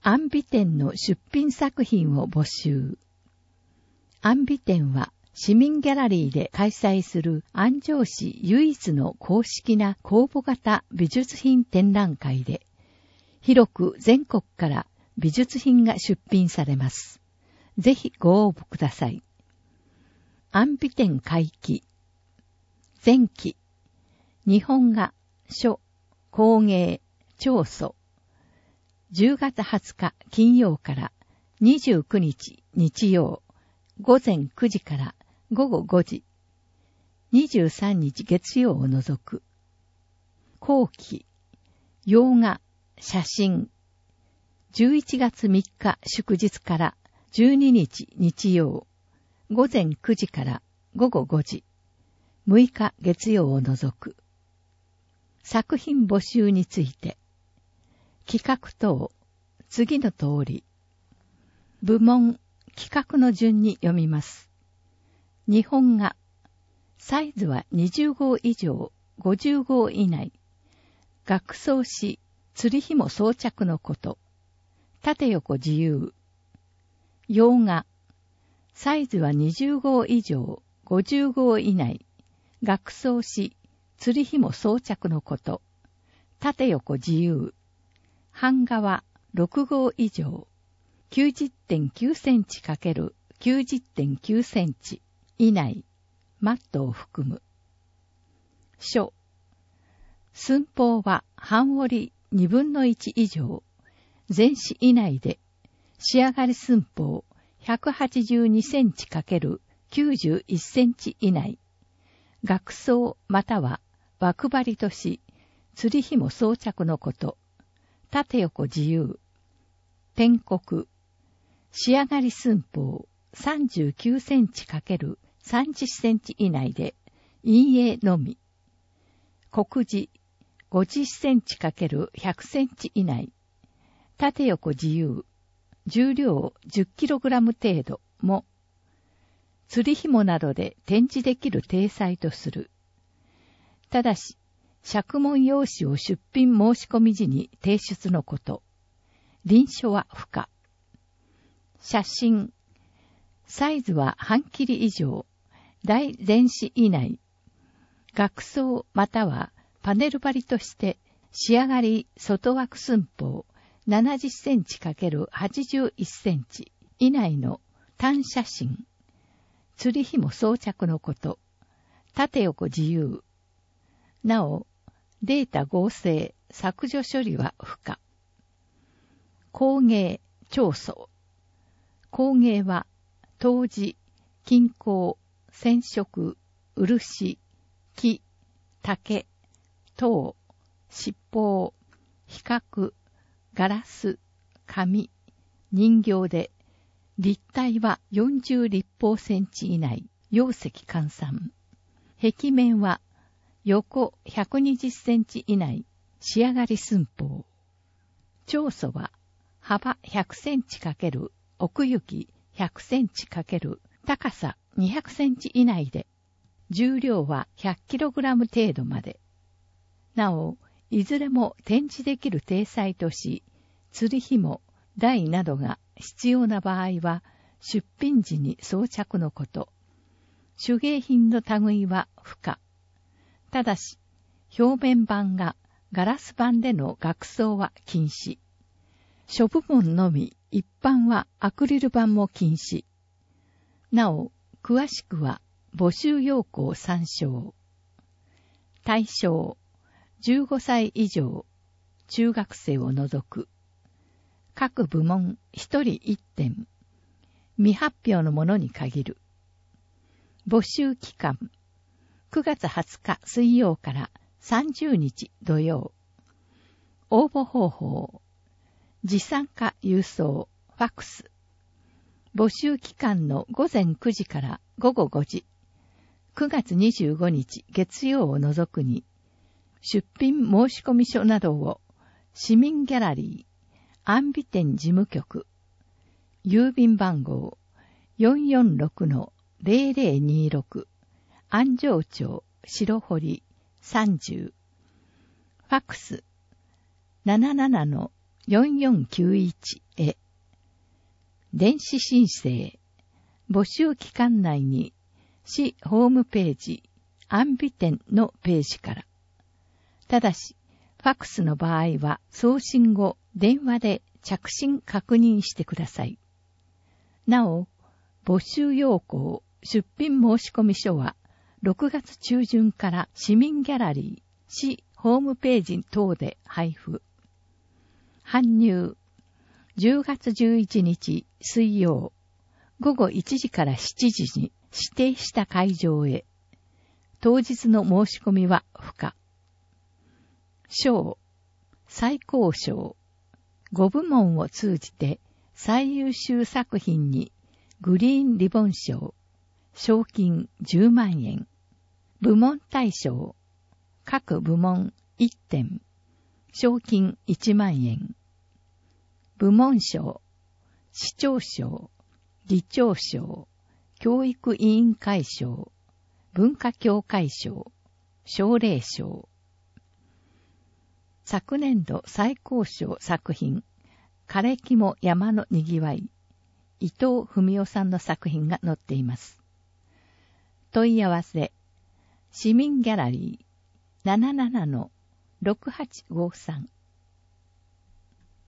安美展の出品作品を募集。安美展は市民ギャラリーで開催する安城市唯一の公式な公募型美術品展覧会で、広く全国から美術品が出品されます。ぜひご応募ください。安美展会期。前期。日本画、書、工芸、彫塑。10月20日金曜から29日日曜。午前9時から午後5時。23日月曜を除く。後期。洋画、写真。11月3日祝日から12日日曜。午前9時から午後5時。6日月曜を除く。作品募集について。企画等、次の通り。部門、企画の順に読みます。日本画。サイズは20号以上、50号以内。額装し、吊り紐装着のこと。縦横自由。洋画。サイズは20号以上、50号以内。額装し、吊り紐装着のこと。縦横自由。版画は6号以上。90.9 センチ×90.9 センチ以内。マットを含む。書。寸法は半折り2分の1以上。全紙以内で。仕上がり寸法182センチ×91センチ以内。額装または枠張りとし、吊り紐装着のこと。縦横自由。点刻。仕上がり寸法39センチ×30センチ以内で、陰影のみ。刻字50センチ×100センチ以内。縦横自由。重量 10kg 程度も。吊り紐などで展示できる体裁とする。ただし、借問用紙を出品申し込み時に提出のこと。臨書は不可。写真。サイズは半切り以上。大全紙以内。額装またはパネル張りとして仕上がり外枠寸法70センチ×81センチ以内の単写真。吊り紐装着のこと。縦横自由。なお、データ合成、削除処理は不可。工芸、彫塑。工芸は、陶磁、金工、染色、漆、木、竹、陶、七宝、比較、ガラス、紙、人形で、立体は40立方センチ以内、容積換算。壁面は、横120センチ以内、仕上がり寸法。彫塑は、幅100センチ×奥行き100センチ×高さ200センチ以内で、重量は 100kg 程度まで。なお、いずれも展示できる体裁とし、吊り紐、台などが必要な場合は、出品時に装着のこと。手芸品の類は不可。ただし、表面板がガラス板での額装は禁止。諸部門のみ、一般はアクリル板も禁止。なお、詳しくは募集要項を参照。対象、15歳以上、中学生を除く。各部門1人1点。未発表のものに限る。募集期間、9月20日水曜から30日土曜。応募方法、持参加郵送、ファックス。募集期間の午前9時から午後5時。9月25日月曜を除くに、出品申込書などを市民ギャラリー、安美店事務局、郵便番号 446-0026、安城町白堀30、ファックス 77-11 4491へ。電子申請。募集期間内に市ホームページ、安美店のページから。ただし、ファックスの場合は送信後、電話で着信確認してください。なお、募集要項、出品申込書は6月中旬から市民ギャラリー、市ホームページ等で配布。搬入。10月11日水曜、午後1時から7時に指定した会場へ。当日の申し込みは不可。賞。最高賞。5部門を通じて最優秀作品にグリーンリボン賞。賞金10万円。部門大賞。各部門1点。賞金1万円。部門賞。市長賞。議長賞。教育委員会賞。文化協会賞。奨励賞。昨年度最高賞作品、枯れ木も山のにぎわい、伊藤文夫さんの作品が載っています。問い合わせ、市民ギャラリー 77-6853